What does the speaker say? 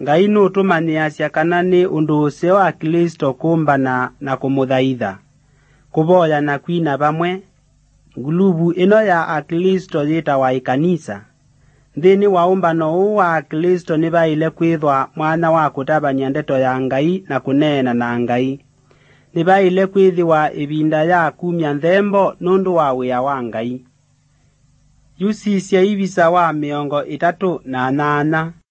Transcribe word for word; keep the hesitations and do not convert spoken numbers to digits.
Ngai nutumaniasya kana ni undu usio wa Kristo kumbana na kumuthaitha kuboya na kwina bamwe. Ngulubu ino ya Akristo yita wa ikanisa nthini wa umbano uu wa Kristo ni baile kwithwa mwana wa kutabania ndeto ya Ngai na kuneena na Ngai. Ni baile kwithiwa ibinda ya kumya nthembo nundu wa wia wa Ngai. Yusisya ibisa wa miongo itatu na nana